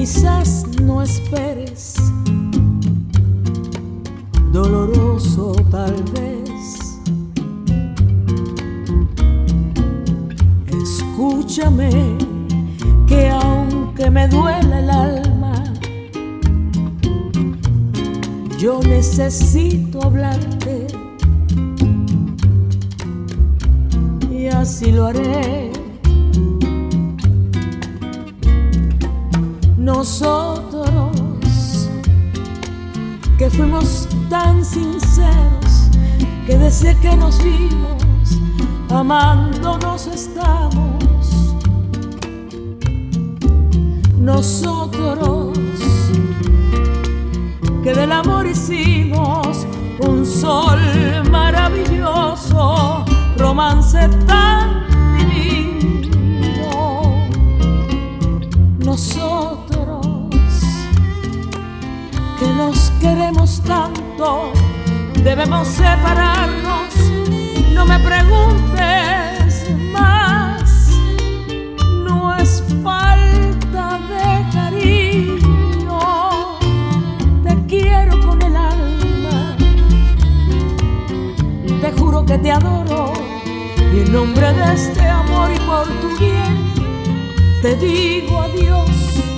Quizás no esperes, doloroso tal vez. Escúchame, que aunque me duela el alma, yo necesito hablarte, y así lo haré. Nosotros que fuimos tan sinceros, que desde que nos vimos amándonos estamos. Nosotros que del amor hicimos un sol maravilloso, romance tan divino. Nosotros que nos queremos tanto, debemos separarnos. No me preguntes más, no es falta de cariño. Te quiero con el alma, te juro que te adoro, y en nombre de este amor y por tu bien te digo adiós.